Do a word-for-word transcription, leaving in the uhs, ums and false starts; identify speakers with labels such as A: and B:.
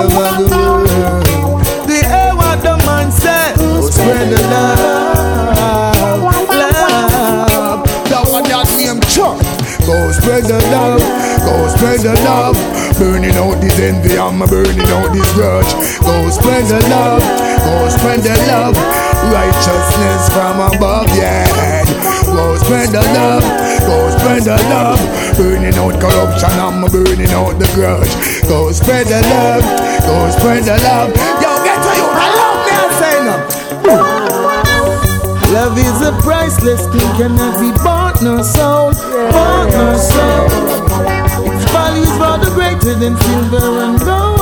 A: them a good. The air what the man said. Go spread the love, love. That one that name Chuck. Go spread the love, go spread the love. Burning out this envy, I'm burning out this grudge. Go spread the love, go spread the love. Righteousness from above, yeah. Go spread the love, go spread the love. Burning out corruption, I'm burning out the grudge. Go spread the love, go spread the love. Yo, get to you, I love me, I'm saying no. Love is a priceless thing, can never be bought nor sold, bought nor sold. Its value is rather greater than silver and gold.